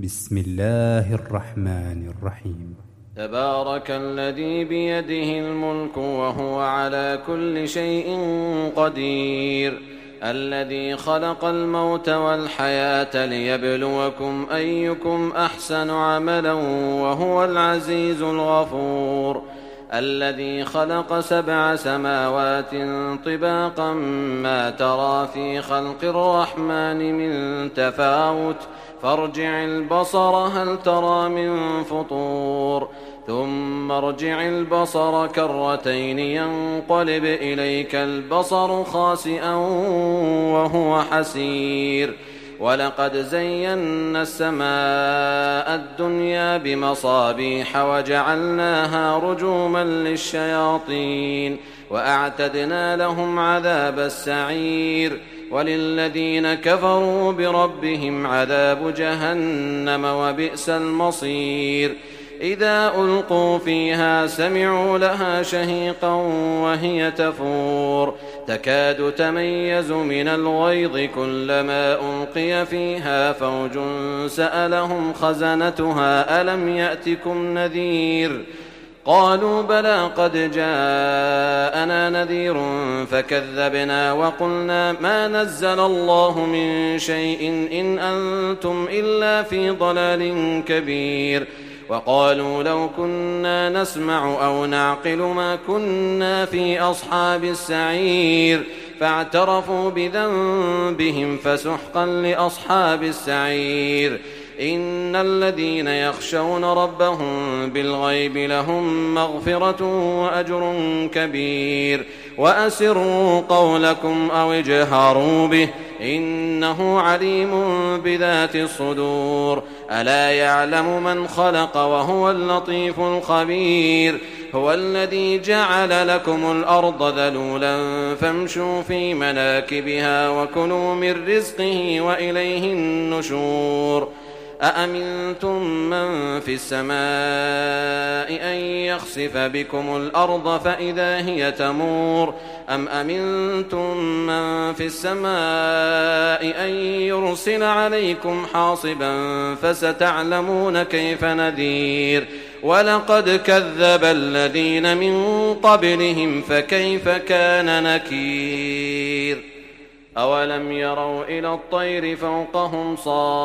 بسم الله الرحمن الرحيم. تبارك الذي بيده الملك وهو على كل شيء قدير، الذي خلق الموت والحياة ليبلوكم أيكم أحسن عملا وهو العزيز الغفور، الذي خلق 7 سماوات طباقا ما ترى في خلق الرحمن من تفاوت فارجع البصر هل ترى من فطور، ثم ارجع البصر كرتين ينقلب إليك البصر خاسئا وهو حسير، ولقد زينا السماء الدنيا بمصابيح وجعلناها رجوما للشياطين وأعتدنا لهم عذاب السعير، وللذين كفروا بربهم عذاب جهنم وبئس المصير. إذا ألقوا فيها سمعوا لها شهيقا وهي تفور تكاد تميز من الغيظ كلما ألقي فيها فوج سألهم خزنتها ألم يأتكم نذير قالوا بلى قد جاءنا نذير فكذبنا وقلنا ما نزل الله من شيء إن أنتم إلا في ضلال كبير، وقالوا لو كنا نسمع أو نعقل ما كنا في أصحاب السعير، فاعترفوا بذنبهم فسحقا لأصحاب السعير. إن الذين يخشون ربهم بالغيب لهم مغفرة وأجر كبير، وأسروا قولكم أو اجهروا به إنه عليم بذات الصدور، ألا يعلم من خلق وهو اللطيف الخبير. هو الذي جعل لكم الأرض ذلولا فامشوا في مناكبها وكلوا من رزقه وإليه النشور. أأمنتم من في السماء أن يخسف بكم الأرض فإذا هي تمور، أم أمنتم من في السماء أن يرسل عليكم حاصبا فستعلمون كيف نذير. ولقد كذب الذين من قبلهم فكيف كان نكير. أولم يروا إلى الطير فوقهم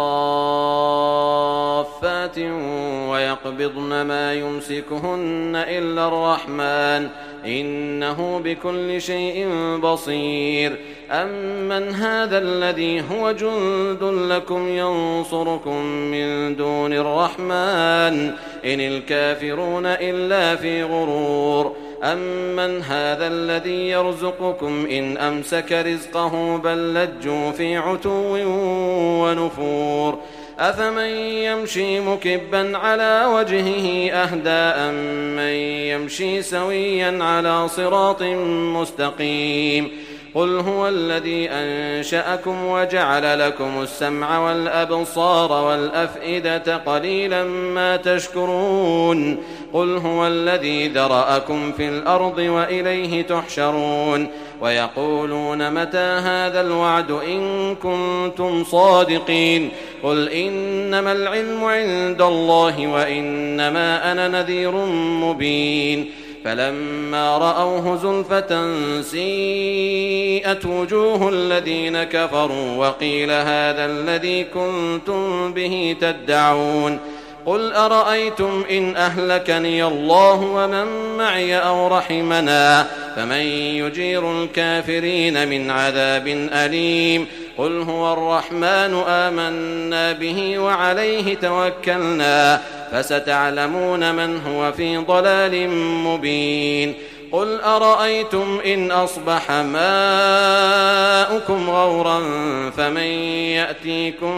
صافات ويقبضن ما يمسكهن إلا الرحمن إنه بكل شيء بصير. أمن هذا الذي هو جند لكم ينصركم من دون الرحمن إن الكافرون إلا في غرور. أمن هذا الذي يرزقكم إن أمسك رزقه بل لجوا في عتو ونفور. أفمن يمشي مكبا على وجهه أهدى أمن يمشي سويا على صراط مستقيم. قل هو الذي أنشأكم وجعل لكم السمع والأبصار والأفئدة قليلا ما تشكرون. قل هو الذي ذرأكم في الأرض وإليه تحشرون. ويقولون متى هذا الوعد إن كنتم صادقين. قل إنما العلم عند الله وإنما أنا نذير مبين. فلما رأوه زلفة سيئت وجوه الذين كفروا وقيل هذا الذي كنتم به تدعون. قل أرأيتم إن أهلكني الله ومن معي أو رحمنا فمن يجير الكافرين من عذاب أليم. قل هو الرحمن آمنا به وعليه توكلنا فستعلمون من هو في ضلال مبين. قل أرأيتم إن أصبح ماؤكم غورا فمن يأتيكم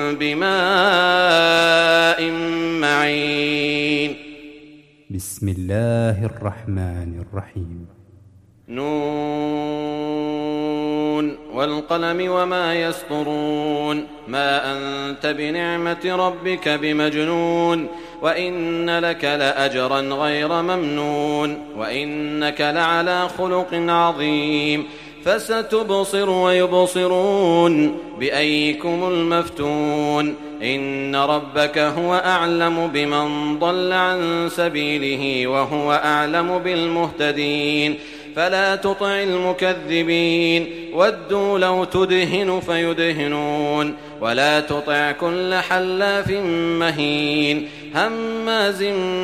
بماء معين. بسم الله الرحمن الرحيم. نون والقلم وما يسطرون ما أنت بنعمة ربك بمجنون وإن لك لأجرا غير ممنون وإنك لعلى خلق عظيم. فستبصر ويبصرون بأيكم المفتون إن ربك هو أعلم بمن ضل عن سبيله وهو أعلم بالمهتدين فلا تطع المكذبين ودوا لو تدهن فيدهنون ولا تطع كل حلاف مهين هماز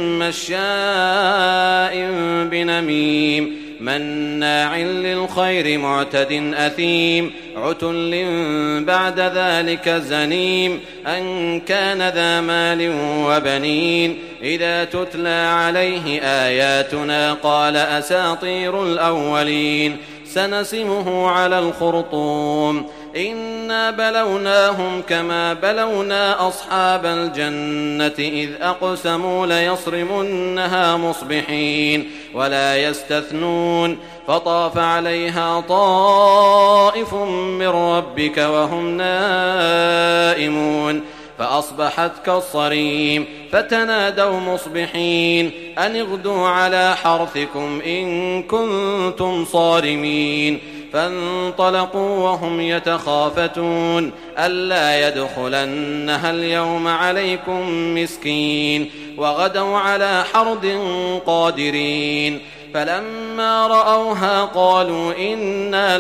مشاء بنميم مناع للخير معتد أثيم عتل بعد ذلك زنيم أن كان ذا مال وبنين إذا تتلى عليه آياتنا قال أساطير الأولين سنسمه على الخرطوم إنا بلوناهم كما بلونا أصحاب الجنة إذ أقسموا ليصرمنها مصبحين ولا يستثنون فطاف عليها طائف من ربك وهم نائمون فأصبحت كالصريم فتنادوا مصبحين أن اغدوا على حرثكم إن كنتم صارمين فانطلقوا وهم يتخافتون ألا يدخلنها اليوم عليكم مسكين وغدوا على حرد قادرين فلما رأوها قالوا إنا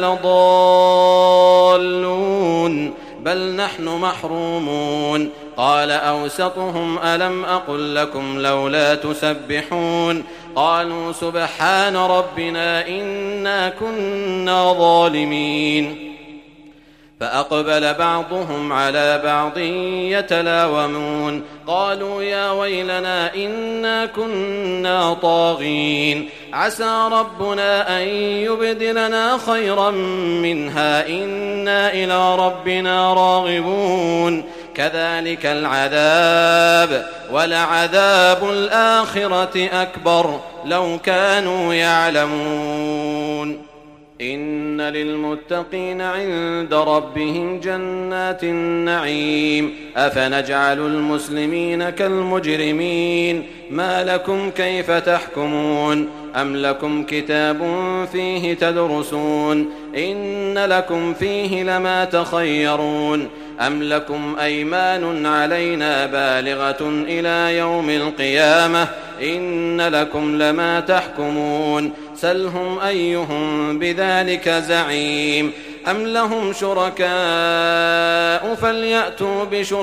لضالون بل نحن محرومون قال أوسطهم ألم أقل لكم لولا تسبحون قالوا سبحان ربنا إنا كنا ظالمين فأقبل بعضهم على بعض يتلاومون قالوا يا ويلنا إنا كنا طاغين عسى ربنا أن يبدلنا خيرا منها إنا إلى ربنا راغبون كذلك العذاب ولعذاب الآخرة أكبر لو كانوا يعلمون إن للمتقين عند ربهم جنات النعيم أفنجعل المسلمين كالمجرمين ما لكم كيف تحكمون أم لكم كتاب فيه تدرسون إن لكم فيه لما تخيرون أم لكم أيمان علينا بالغة إلى يوم القيامة إن لكم لما تحكمون سلهم أيهم بذلك زعيم أم لهم شركاء فليأتوا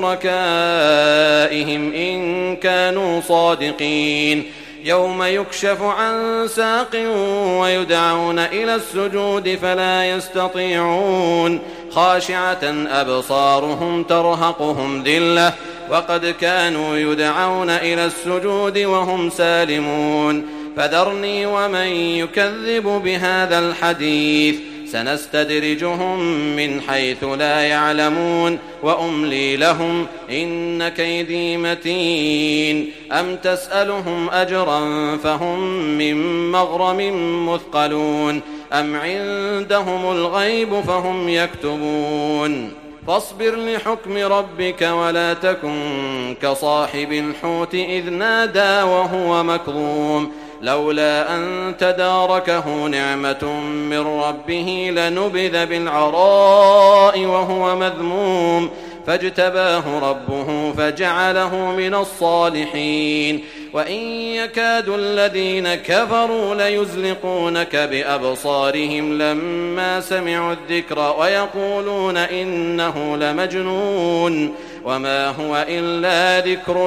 بشركائهم إن كانوا صادقين يوم يكشف عن ساق ويدعون إلى السجود فلا يستطيعون خاشعة أبصارهم ترهقهم ذلة وقد كانوا يدعون إلى السجود وهم سالمون فذرني ومن يكذب بهذا الحديث سنستدرجهم من حيث لا يعلمون وأملي لهم إن كيدي متين أم تسألهم أجرا فهم من مغرم مثقلون أم عندهم الغيب فهم يكتبون فاصبر لحكم ربك ولا تكن كصاحب الحوت إذ نادى وهو مكظوم لولا أن تداركه نعمة من ربه لنبذ بالعراء وهو مذموم فاجتباه ربه فجعله من الصالحين وإن يكاد الذين كفروا ليزلقونك بأبصارهم لما سمعوا الذكر ويقولون إنه لمجنون وما هو إلا ذكر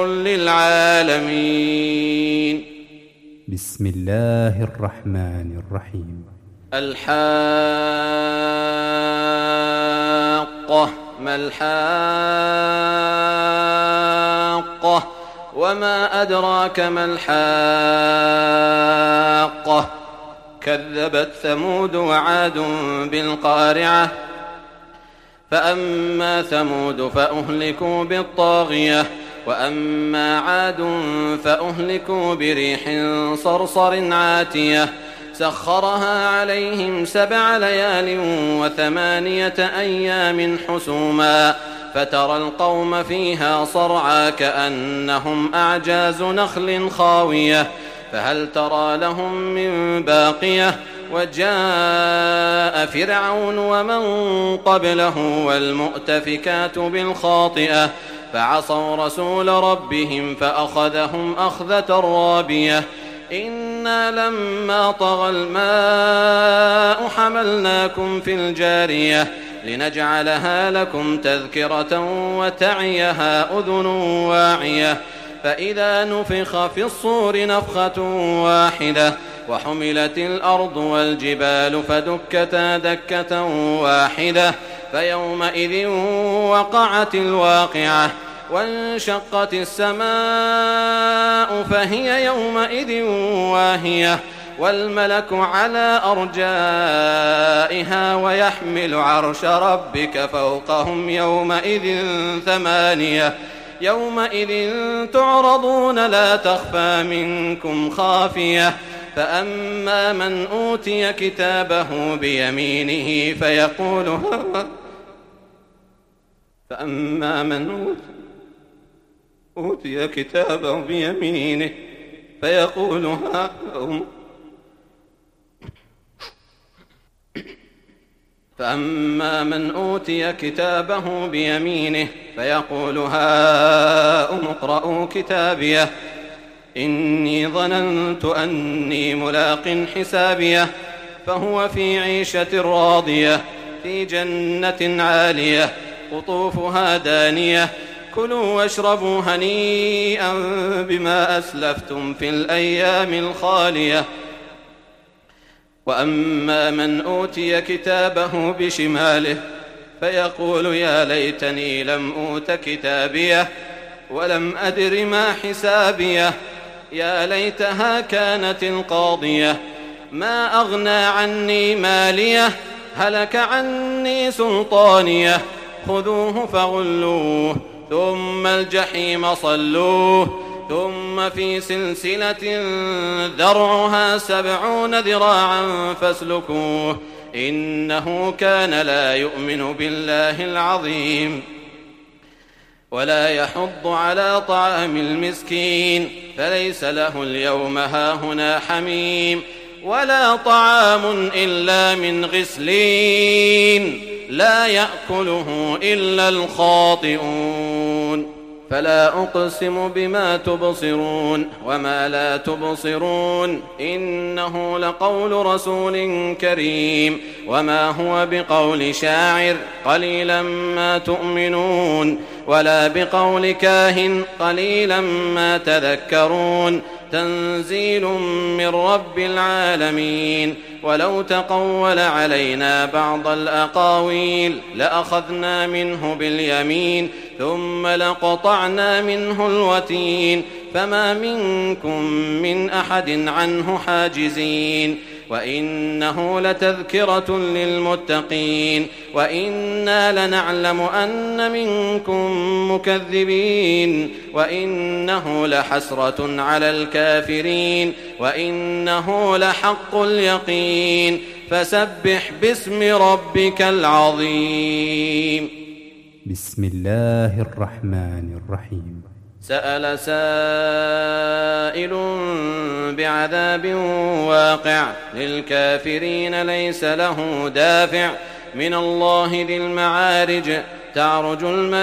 للعالمين بسم الله الرحمن الرحيم الحاقة ما الحاقة وما أدراك ما الحاقة كذبت ثمود وعاد بالقارعة فأما ثمود فأهلكوا بالطاغية وأما عاد فأهلكوا بريح صرصر عاتية سخرها عليهم 7 ليال و8 أيام حسوما فترى القوم فيها صرعى كأنهم أعجاز نخل خاوية فهل ترى لهم من باقية وجاء فرعون ومن قبله والمؤتفكات بالخاطئة فعصوا رسول ربهم فأخذهم أخذة رابية إنا لما طغى الماء حملناكم في الجارية لنجعلها لكم تذكرة وتعيها أذن واعية فإذا نفخ في الصور نفخة واحدة وحملت الأرض والجبال فدكتا دكة واحدة فيومئذ وقعت الواقعة وانشقت السماء فهي يومئذ واهية والملك على أرجائها ويحمل عرش ربك فوقهم يومئذ ثمانية يومئذ تعرضون لا تخفى منكم خافية فأما من أوتي كتابه بيمينه فأما من أوتي كتابه بيمينه فيقول فأما من أوتي كتابه بيمينه فيقول هاؤم اقرءوا كتابيه إني ظننت أني ملاق حسابيه فهو في عيشة راضية في جنة عالية قطوفها دانية كلوا واشربوا هنيئا بما أسلفتم في الأيام الخالية وأما من أوتي كتابه بشماله فيقول يا ليتني لم أوت كتابيه ولم أدر ما حسابيه يا ليتها كانت القاضية ما أغنى عني ماليه هلك عني سلطانيه خذوه فغلوه ثم الجحيم صلوه ثم في سلسلة ذرعها 70 ذراعا فاسلكوه إنه كان لا يؤمن بالله العظيم ولا يحض على طعام المسكين فليس له اليوم هاهنا حميم ولا طعام إلا من غسلين لا يأكله إلا الخاطئون فلا أقسم بما تبصرون وما لا تبصرون إنه لقول رسول كريم وما هو بقول شاعر قليلا ما تؤمنون ولا بقول كاهن قليلا ما تذكرون تنزيل من رب العالمين ولو تقول علينا بعض الأقاويل لأخذنا منه باليمين ثم لقطعنا منه الوتين فما منكم من أحد عنه حاجزين وإنه لتذكرة للمتقين وإنا لنعلم أن منكم مكذبين وإنه لحسرة على الكافرين وإنه لحق اليقين فسبح باسم ربك العظيم بسم الله الرحمن الرحيم سأل سائل بعذاب واقع للكافرين ليس له دافع من الله ذي المعارج تعرج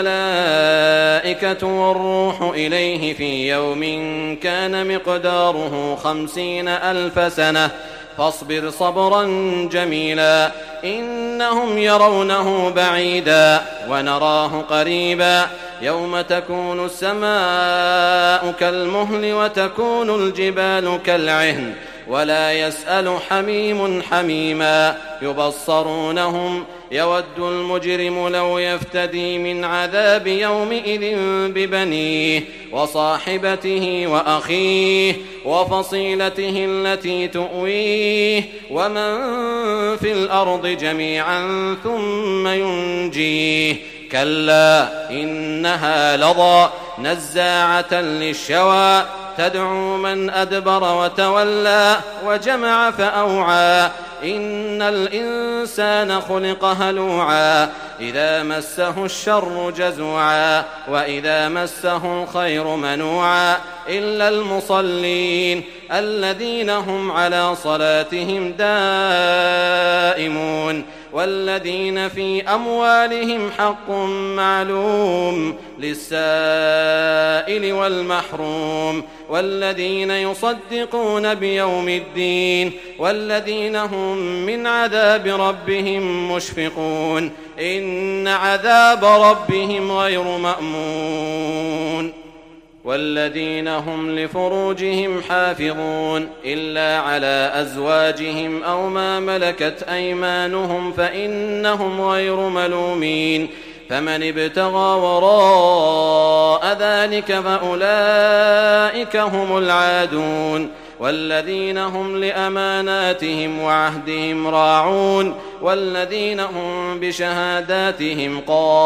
الملائكة والروح إليه في يوم كان مقداره 50,000 سنة فاصبر صبرا جميلا إنهم يرونه بعيدا ونراه قريبا يوم تكون السماء كالمهل وتكون الجبال كالعهن ولا يسأل حميم حميما يبصرونهم يود المجرم لو يفتدي من عذاب يومئذ ببنيه وصاحبته وأخيه وفصيلته التي تؤويه ومن في الأرض جميعا ثم ينجيه كلا إنها لظى نزاعة للشوى تدعو من أدبر وتولى وجمع فأوعى إن الإنسان خلق هلوعا إذا مسه الشر جزوعا وإذا مسه الخير منوعا إلا المصلين الذين هم على صلاتهم دائمون والذين في أموالهم حق معلوم للسائل والمحروم والذين يصدقون بيوم الدين والذين هم من عذاب ربهم مشفقون إن عذاب ربهم غير مأمون والذين هم لفروجهم حافظون إلا على أزواجهم أو ما ملكت أيمانهم فإنهم غير ملومين فمن ابتغى وراء ذلك فأولئك هم العادون والذين هم لأماناتهم وعهدهم راعون والذين هم بشهاداتهم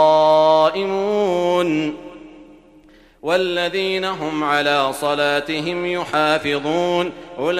قائمون والذين هم على صلاتهم يحافظون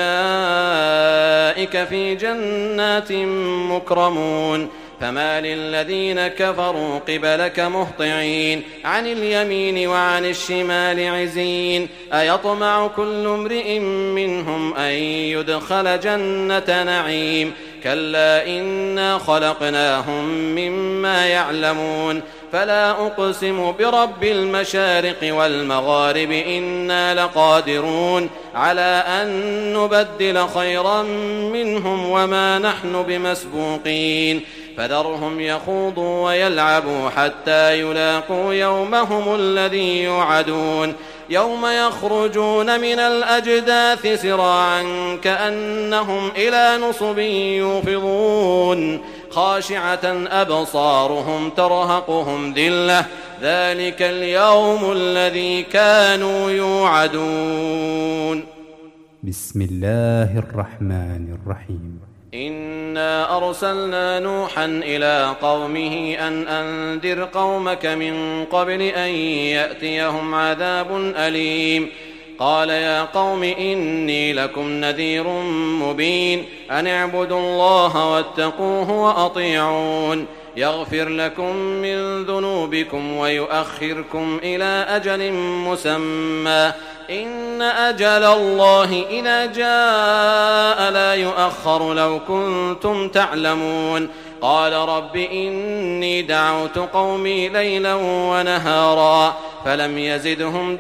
أولئك في جنات مكرمون فما للذين كفروا قبلك مهطعين عن اليمين وعن الشمال عزين أيطمع كل امرئ منهم أن يدخل جنة نعيم كلا إنا خلقناهم مما يعلمون فلا أقسم برب المشارق والمغارب إنا لقادرون على أن نبدل خيرا منهم وما نحن بمسبوقين فذرهم يخوضوا ويلعبوا حتى يلاقوا يومهم الذي يوعدون يوم يخرجون من الأجداث سراعا كأنهم إلى نصب يوفضون خاشعة أبصارهم ترهقهم ذلة ذلك اليوم الذي كانوا يوعدون. بسم الله الرحمن الرحيم. إنا أرسلنا نوحا إلى قومه أن أنذر قومك من قبل أن يأتيهم عذاب أليم قال يا قوم إني لكم نذير مبين أن اعبدوا الله واتقوه وأطيعون يغفر لكم من ذنوبكم ويؤخركم إلى أجل مسمى إن أجل الله إذا جاء لا يؤخر لو كنتم تعلمون قال رب إني دعوت قومي ليلا ونهارا فلم يزدهم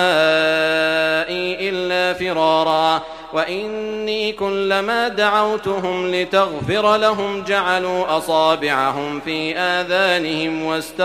دعائي إلا فرارا وإني كلما دعوتهم لتغفر لهم جعلوا أصابعهم في آذانهم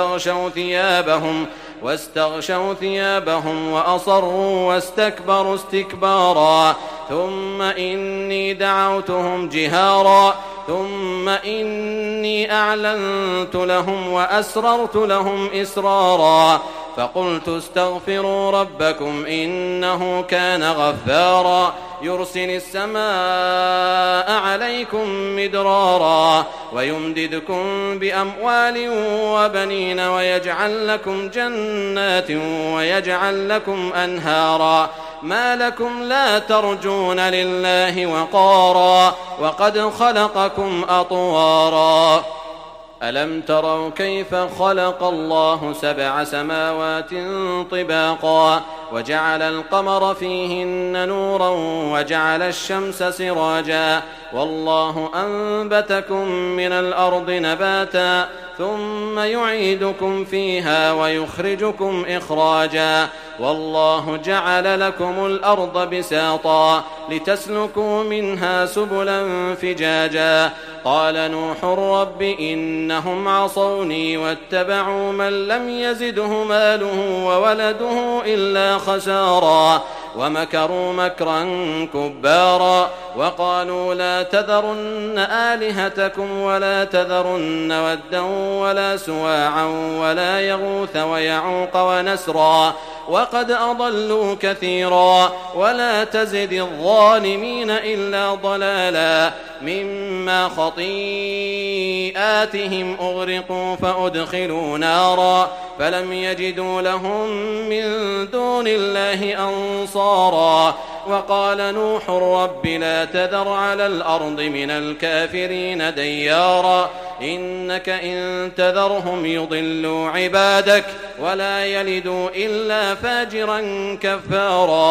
واستغشوا ثيابهم وأصروا واستكبروا استكبارا ثم إني دعوتهم جهارا ثم إني أعلنت لهم وأسررت لهم إسرارا فقلت استغفروا ربكم إنه كان غفارا يرسل السماء عليكم مدرارا ويمددكم بأموال وبنين ويجعل لكم جنات ويجعل لكم أنهارا ما لكم لا ترجون لله وقارا وقد خلقكم أطوارا ألم تروا كيف خلق الله 7 سماوات طباقا وجعل القمر فيهن نورا وجعل الشمس سراجا والله أنبتكم من الأرض نباتا ثم يعيدكم فيها ويخرجكم إخراجا والله جعل لكم الأرض بساطا لتسلكوا منها سبلا فجاجا قال نوح رب إنهم عصوني واتبعوا من لم يزده ماله وولده إلا خسارا ومكروا مكرا كبارا وقالوا لا تذرن آلهتكم ولا تذرن ودا ولا سواعا ولا يغوث ويعوق ونسرا وقد أضلوا كثيرا ولا تزد الظالمين إلا ضلالا مما خطيئاتهم أغرقوا فأدخلوا نارا فلم يجدوا لهم من دون الله أنصارا وقال نوح رب لا تذر على الأرض من الكافرين ديارا إنك إن تذرهم يضلوا عبادك ولا يلدوا إلا فاجرا كفارا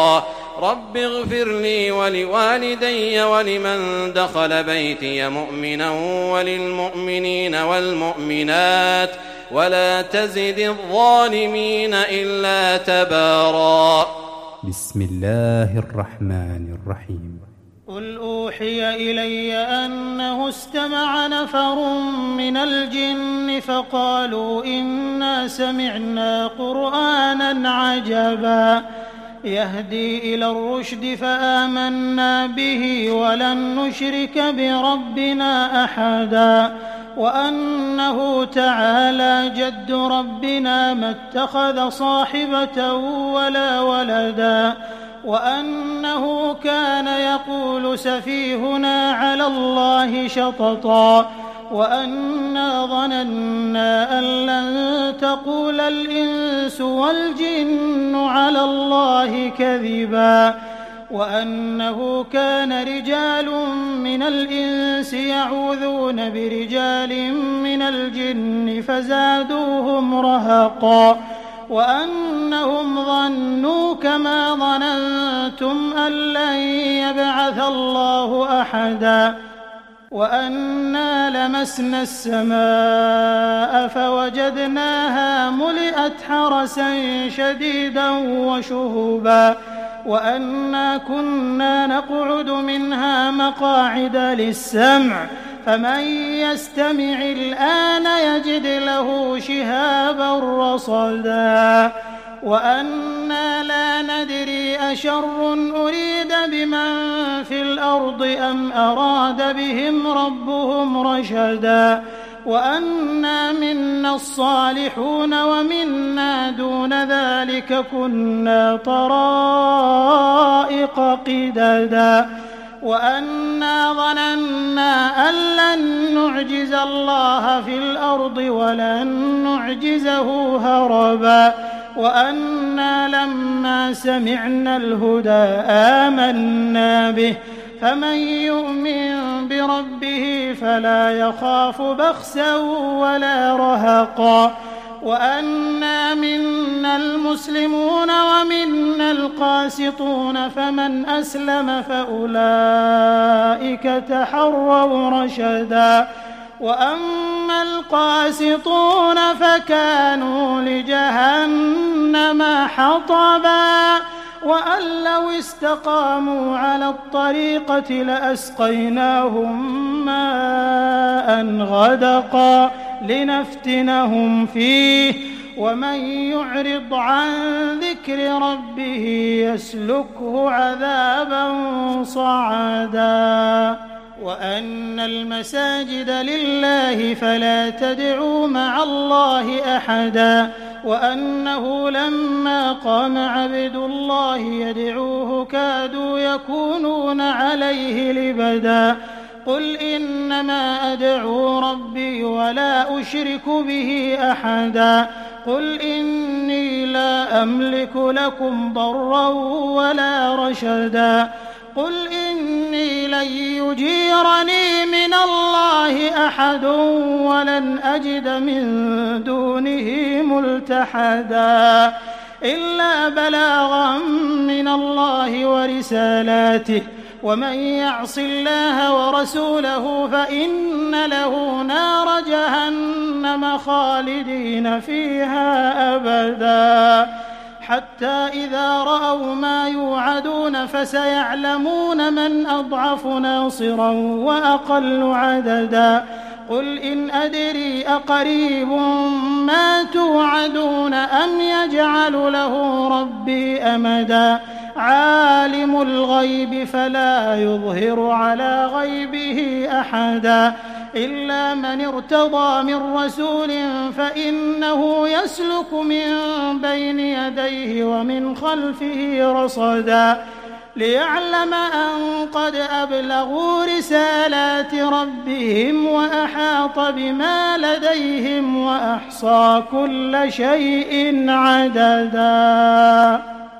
رب اغفر لي ولوالدي ولمن دخل بيتي مؤمنا وللمؤمنين والمؤمنات ولا تزد الظالمين إلا تبارا. بسم الله الرحمن الرحيم. قل أوحي إلي أنه استمع نفر من الجن فقالوا إنا سمعنا قرآنا عجبا يهدي إلى الرشد فآمنا به ولن نشرك بربنا أحدا وأنه تعالى جد ربنا ما اتخذ صاحبة ولا ولدا وأنه كان يقول سفيهنا على الله شططا وأنا ظننا أن لن تقول الإنس والجن على الله كذبا وأنه كان رجال من الإنس يعوذون برجال من الجن فزادوهم رهقا وأنهم ظنوا كما ظننتم أن لن يبعث الله أحدا وأنا لمسنا السماء فوجدناها ملئت حرسا شديدا وشهبا وأنا كنا نقعد منها مقاعد للسمع فمن يستمع الآن يجد له شهابا رصدا وأنا لا ندري أشر أريد بمن في الأرض أم أراد بهم ربهم رشدا وأنا منا الصالحون ومنا دون ذلك كنا طرائق قددا وأنا ظننا أن لن نعجز الله في الأرض ولن نعجزه هربا وأنا لما سمعنا الهدى آمنا به فمن يؤمن بربه فلا يخاف بخسا ولا رهقا وأنا منا المسلمون ومنا القاسطون فمن أسلم فأولئك تحروا رشدا وأما القاسطون فكانوا لجهنم حطبا وأن لو استقاموا على الطريقة لأسقيناهم ماء غدقا لنفتنهم فيه ومن يعرض عن ذكر ربه يسلكه عذابا صعدا وأن المساجد لله فلا تدعوا مع الله أحدا وأنه لما قام عبد الله يدعوه كادوا يكونون عليه لبدا قل إنما أدعو ربي ولا أشرك به أحدا قل إني لا أملك لكم ضرا ولا رشدا قل إني لن يجيرني من الله أحد ولن أجد من دونه ملتحدا إلا بلاغا من الله ورسالاته ومن يعص الله ورسوله فإن له نار جهنم خالدين فيها أبدا حتى إذا رأوا ما يوعدون فسيعلمون من أضعف ناصرا وأقل عددا قل إن أدري أقريب ما توعدون أم يجعل له ربي أمدا عالم الغيب فلا يظهر على غيبه أحدا إلا من ارتضى من رسول فإنه يسلك من بين يديه ومن خلفه رصدا ليعلم أن قد أبلغوا رسالات ربهم وأحاط بما لديهم وأحصى كل شيء عددا.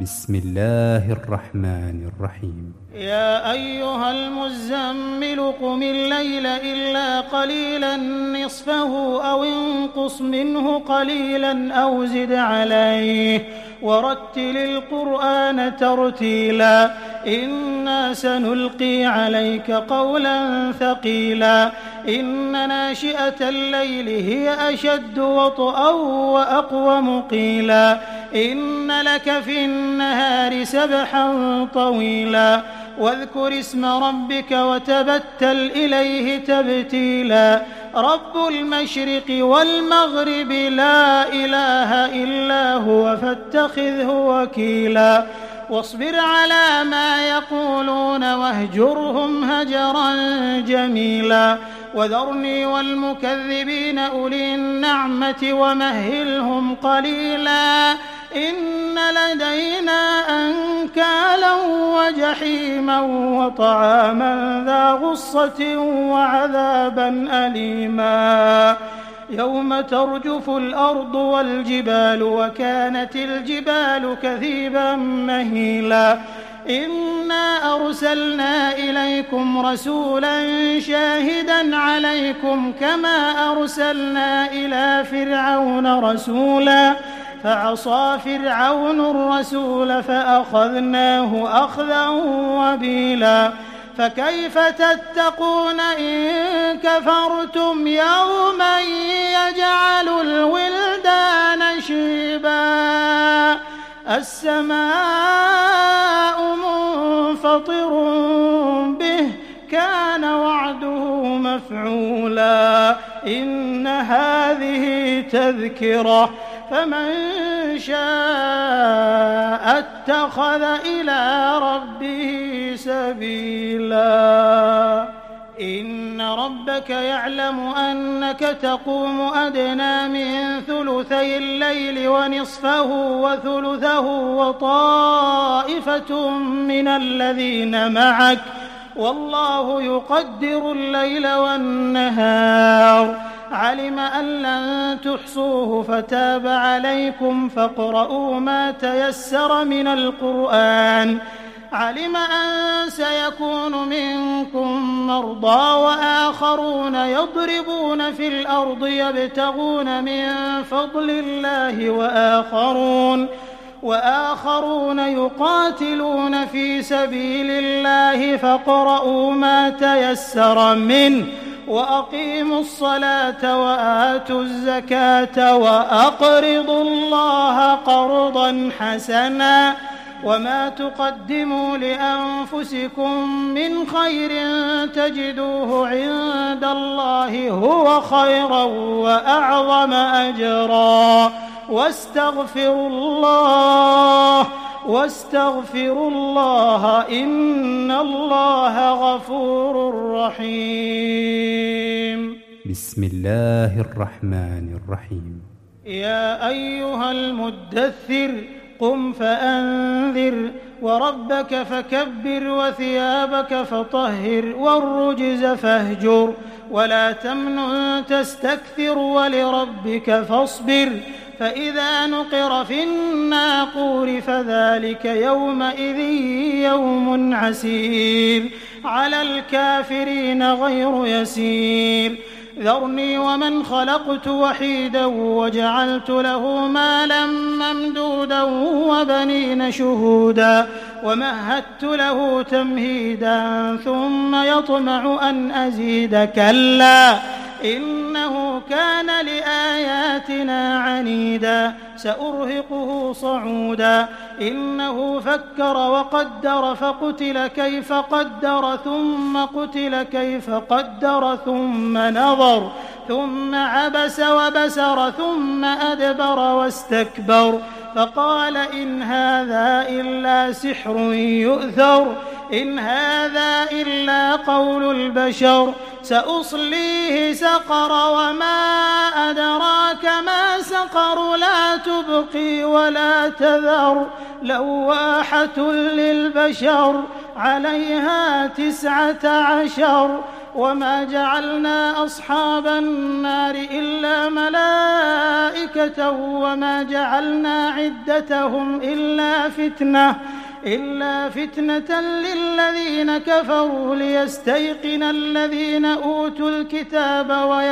بسم الله الرحمن الرحيم يا أيها المزمل قم الليل إلا قليلا نصفه أو انقص منه قليلا أو زد عليه ورتل القرآن ترتيلا إنا سنلقي عليك قولا ثقيلا إن ناشئة الليل هي أشد وطئا وأقوم قيلا إن لك في النهار سبحا طويلا واذكر اسم ربك وتبتل إليه تبتيلا رب المشرق والمغرب لا إله إلا هو فاتخذه وكيلا واصبر على ما يقولون واهجرهم هجرا جميلا وذرني والمكذبين أولي النعمة ومهلهم قليلا إن لدينا أنكالا وجحيما وطعاما ذا غصة وعذابا أليما يوم ترجف الأرض والجبال وكانت الجبال كثيبا مهيلا إنا أرسلنا إليكم رسولا شاهدا عليكم كما أرسلنا إلى فرعون رسولا فعصى فرعون الرسول فأخذناه أخذا وبيلا فكيف تتقون إن كفرتم يوما يجعل الولدان شيبا السماء منفطر به كان وعده مفعولا إن هذه تذكرة فمن شاء اتخذ إلى ربه سبيلا إن ربك يعلم أنك تقوم أدنى من ثلثي الليل ونصفه وثلثه وطائفة من الذين معك والله يقدر الليل والنهار علم أن لن تحصوه فتاب عليكم فاقرؤوا ما تيسر من القرآن علم أن سيكون منكم مرضى وآخرون يضربون في الأرض يبتغون من فضل الله وآخرون يقاتلون في سبيل الله فاقرؤوا ما تيسر منه وأقيموا الصلاة وآتوا الزكاة وأقرضوا الله قرضا حسنا وما تقدموا لأنفسكم من خير تجدوه عند الله هو خيرا وأعظم أجرا واستغفروا الله إن الله غفور رحيم بسم الله الرحمن الرحيم يا أيها المدثر قم فأنذر وربك فكبر وثيابك فطهر والرجز فاهجر ولا تمنن تستكثر ولربك فاصبر فإذا نقر في الناقور فذلك يومئذ يوم عسير على الكافرين غير يسير ذرني ومن خلقت وحيدا وجعلت له مالا ممدودا وبنين شهودا ومهدت له تمهيدا ثم يطمع أن أزيد كلا إنه كان لآياتنا عنيدا سأرهقه صعودا إنه فكر وقدر فقتل كيف قدر ثم قتل كيف قدر ثم نظر ثم عبس وبسر ثم أدبر واستكبر فقال إن هذا إلا سحر يؤثر إن هذا إلا قول البشر سأصليه سقر وما أدراك ما سقر لا تبقي ولا تذر لواحة للبشر عليها 19 وما جعلنا أصحاب النار إلا ملائكة وما جعلنا عدتهم إلا فتنة للذين كفروا ليستيقن الذين أوتوا الكتاب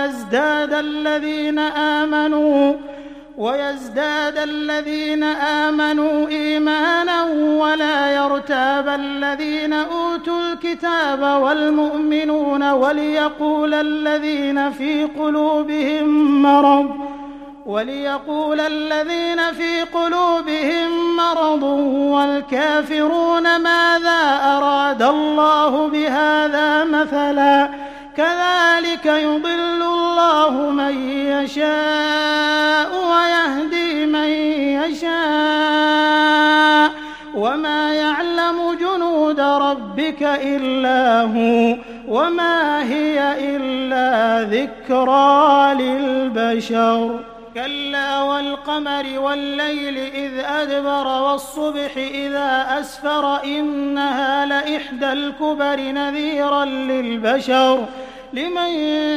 ويزداد الذين آمنوا إيمانا ولا يرتاب الذين أوتوا الكتاب والمؤمنون وليقول الذين في قلوبهم مرض والكافرون ماذا أراد الله بهذا مثلا كذلك يضل الله من يشاء ويهدي من يشاء وما يعلم جنود ربك إلا هو وما هي إلا ذكرى للبشر كلا والقمر والليل إذ أدبر والصبح إذا أسفر إنها لإحدى الكبر نذيرا للبشر لمن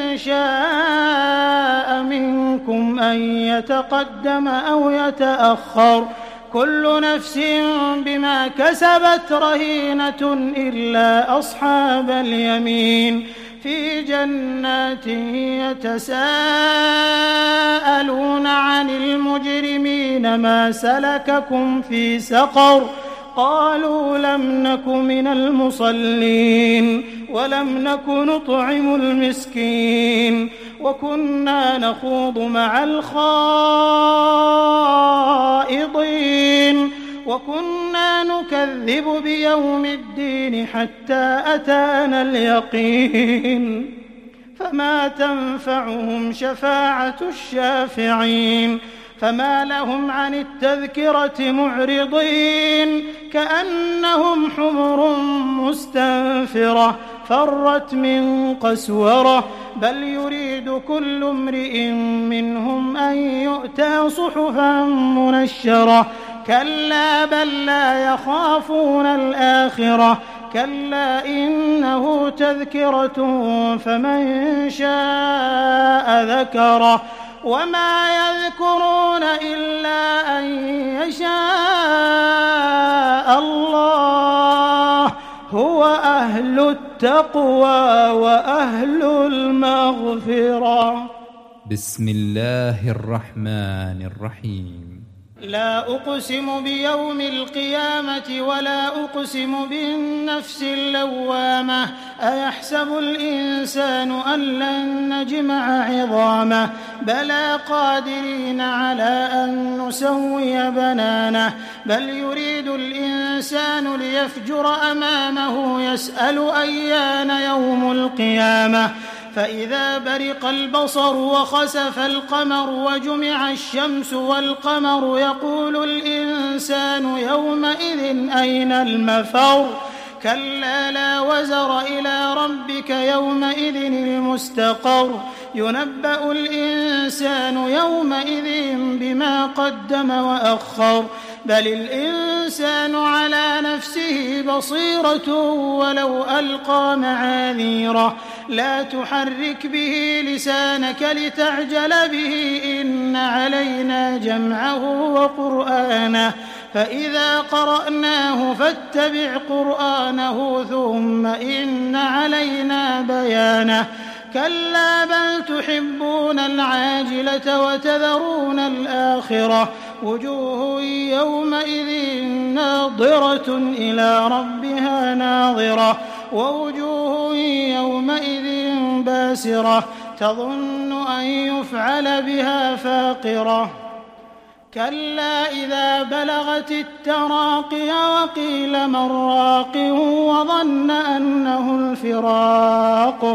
شاء منكم أن يتقدم أو يتأخر كل نفس بما كسبت رهينة إلا أصحاب اليمين في جنات يتساءلون عن المجرمين ما سلككم في سقر قالوا لم نك من المصلين ولم نك نطعم المسكين وكنا نخوض مع الخائضين وكنا نكذب بيوم الدين حتى أتانا اليقين فما تنفعهم شفاعة الشافعين فما لهم عن التذكرة معرضين كأنهم حمر مستنفرة فرت من قسورة بل يريد كل امرئ منهم أن يؤتى صحفا منشرة كلا بل لا يخافون الآخرة كلا إنه تذكرة فمن شاء ذكره وما يذكرون إلا أن يشاء الله هو أهل التقوى وأهل المغفرة. بسم الله الرحمن الرحيم. لا أقسم بيوم القيامة ولا أقسم بالنفس اللوامة أيحسب الإنسان أن لن نجمع عظامه بلى قادرين على أن نسوي بنانه بل يريد الإنسان ليفجر أمامه يسأل أيان يوم القيامة فإذا برق البصر وخسف القمر وجمع الشمس والقمر يقول الإنسان يومئذ أين المفر كلا لا وزر إلى ربك يومئذ المستقر ينبأ الإنسان يومئذ بما قدم وأخر بل الإنسان على نفسه بصيرة ولو ألقى معاذيره لا تحرك به لسانك لتعجل به إن علينا جمعه وقرآنه فإذا قرأناه فاتبع قرآنه ثم إن علينا بيانه كلا بل تحبون العاجلة وتذرون الآخرة وجوه يومئذ ناظرة إلى ربها ناظرة ووجوه يومئذ باسرة تظن أن يفعل بها فاقرة كلا إذا بلغت التراقي وقيل من راق وظن أنه الفراق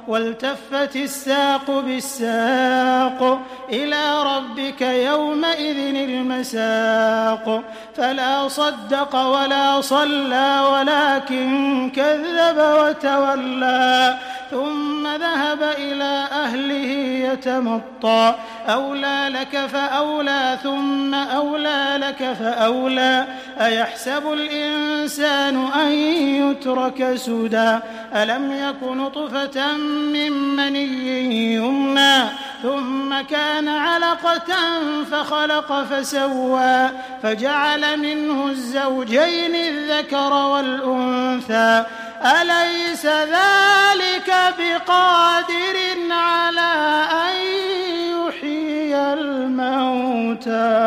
والتفت الساق بالساق إلى ربك يومئذ المساق فلا صدق ولا صلى ولكن كذب وتولى ثم ذهب إلى أهله يتمطى أولى لك فأولى ثم أولى لك فأولى أيحسب الإنسان أن يترك سدى ألم يك نطفة من مني يمنى ثم كان علقة فخلق فسوى فجعل منه الزوجين الذكر والأنثى أليس ذلك بقادر على أن يحيي الموتى.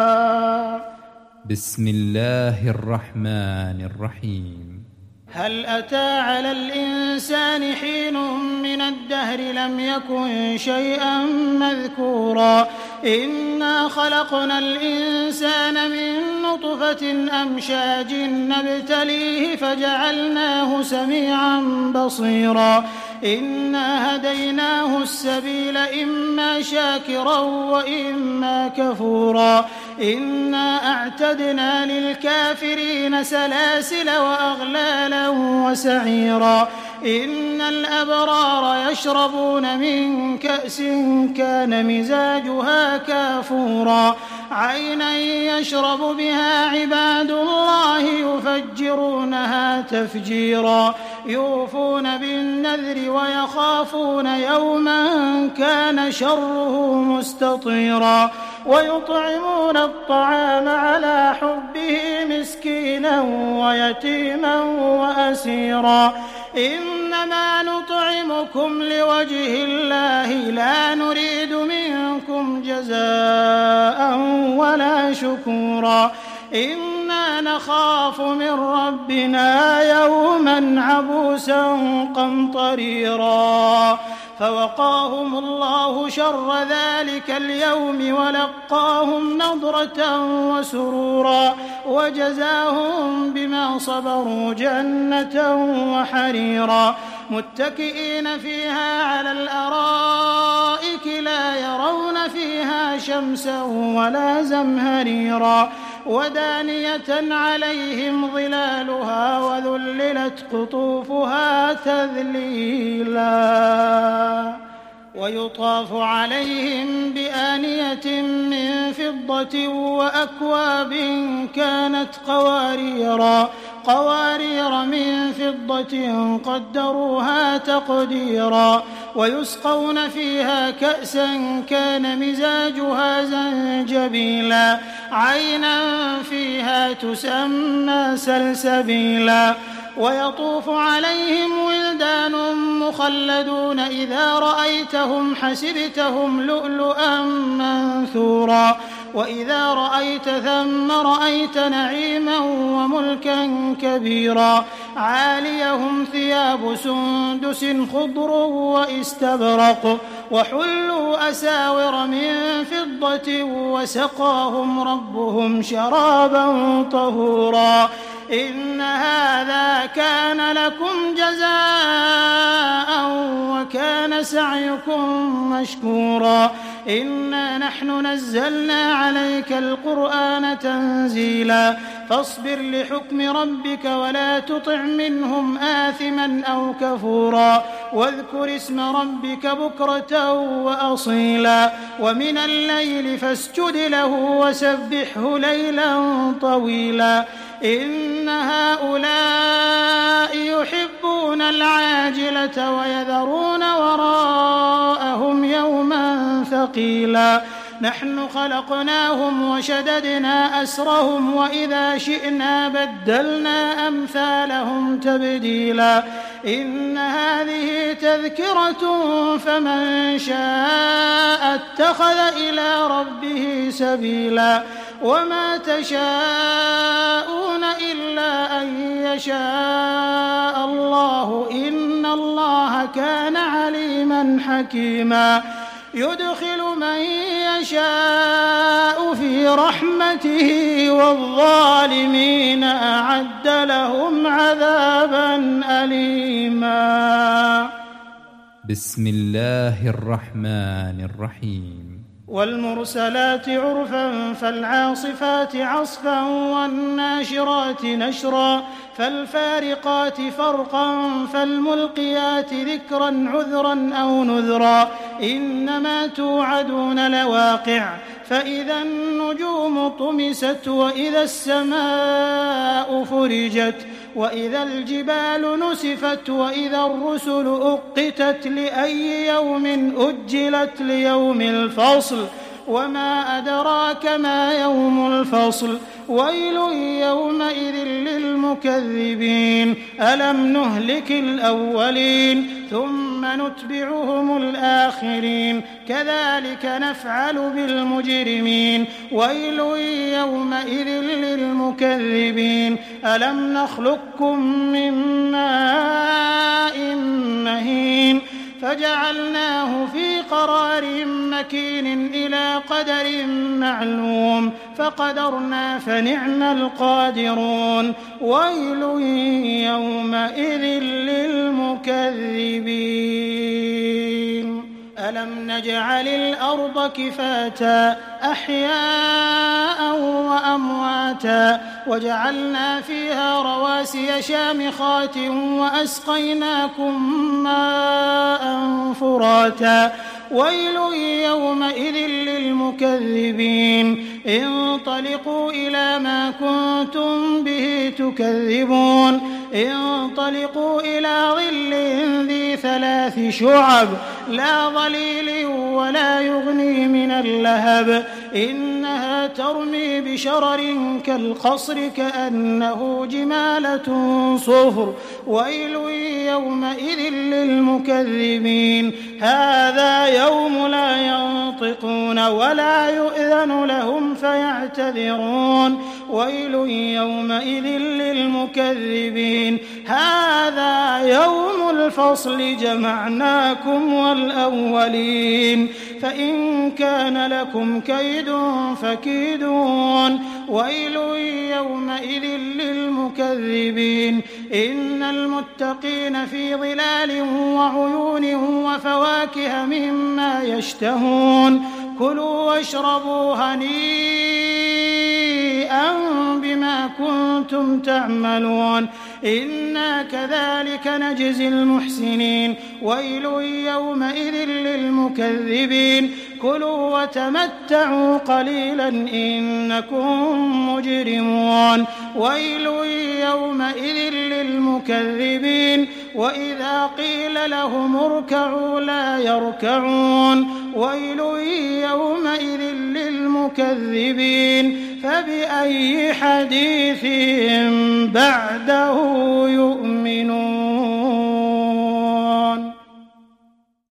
بسم الله الرحمن الرحيم. هل أتى على الإنسان حين من الدهر لم يكن شيئا مذكورا إنا خلقنا الإنسان من نطفة أمشاج نبتليه فجعلناه سميعا بصيرا إنا هديناه السبيل إما شاكرا وإما كفورا إنا أعتدنا للكافرين سلاسل وأغلالا وسعيرا إن الأبرار يشربون من كأس كان مزاجها كافورا عينا يشرب بها عباد الله يفجرونها تفجيرا يوفون بالنذر ويخافون يوما كان شره مستطيرا ويطعمون الطعام على حبه مسكينا ويتيما وأسيرا إنما نطعمكم لوجه الله لا نريد منكم جزاء ولا شكورا إنا نخاف من ربنا يوما عبوسا قمطريرا فوقاهم الله شر ذلك اليوم ولقاهم نضرة وسرورا وجزاهم بما صبروا جنة وحريرا متكئين فيها على الأرائك لا يرون فيها شمسا ولا زمهريرا ودانية عليهم ظلالها وذللت قطوفها تذليلا ويطاف عليهم بآنية من فضة وأكواب كانت قوارير من فضة قدروها تقديرا ويسقون فيها كأسا كان مزاجها زنجبيلا عينا فيها تسمى سلسبيلا ويطوف عليهم ولدان مخلدون إذا رأيتهم حسبتهم لؤلؤا منثورا وإذا رأيت ثم رأيت نعيما وملكا كبيرا عاليهم ثياب سندس خضر واستبرق وحلوا أساور من فضة وسقاهم ربهم شرابا طهورا إن هذا كان لكم جزاء وكان سعيكم مشكورا إنا نحن نزلنا عليك القرآن تنزيلا فاصبر لحكم ربك ولا تطع منهم آثما أو كفورا واذكر اسم ربك بكرة وأصيلا ومن الليل فاسجد له وسبحه ليلا طويلا إن هؤلاء يحبون العاجلة ويذرون وراءهم يوما ثقيلا نحن خلقناهم وشددنا أسرهم وإذا شئنا بدلنا أمثالهم تبديلا إن هذه تذكرة فمن شاء اتخذ إلى ربه سبيلا وما تشاءون إلا أن يشاء الله إن الله كان عليما حكيما يدخل من يشاء في رحمته والظالمين أعد لهم عذابا أليما. بسم الله الرحمن الرحيم. والمرسلات عرفا فالعاصفات عصفا والناشرات نشرا فالفارقات فرقا فالملقيات ذكرا عذرا أو نذرا إنما توعدون لواقع فإذا النجوم طمست وإذا السماء فرجت وإذا الجبال نسفت وإذا الرسل أقتت لأي يوم أجلت ليوم الفصل وما أدراك ما يوم الفصل ويل يومئذ للمكذبين ألم نهلك الأولين ثم نتبعهم الآخرين كذلك نفعل بالمجرمين ويل يومئذ للمكذبين ألم نخلقكم من ماء مهين فجعلناه في قرار مكين إلى قدر معلوم فقدرنا فنعم القادرون ويل يومئذ للمكذبين ألم نجعل الأرض كفاتا أحياء وأمواتا وجعلنا فيها رواسي شامخات وأسقيناكم ماء فراتا ويل يومئذ للمكذبين انطلقوا إلى ما كنتم به تكذبون انطلقوا إلى ظل ذي 3 شعب لا ظليل ولا يغني من اللهب إنها ترمي بشرر كالقصر كأنه جمالة صفر ويل يومئذ للمكذبين هذا يوم لا ينطقون ولا يؤذن لهم فيعتذرون ويل يومئذ للمكذبين هذا يوم الفصل جمعناكم والأولين فإن كان لكم كيد فكيدون ويل يومئذ للمكذبين إن المتقين في ظلال وعيون وفواكه مما يشتهون كلوا واشربوا هنيئا بما كنتم تعملون إنا كذلك نجزي المحسنين ويل يومئذ للمكذبين كلوا وتمتعوا قليلا إنكم مجرمون ويل يومئذ للمكذبين وإذا قيل لهم اركعوا لا يركعون ويل يومئذ للمكذبين فبأي حديث بعده يؤمنون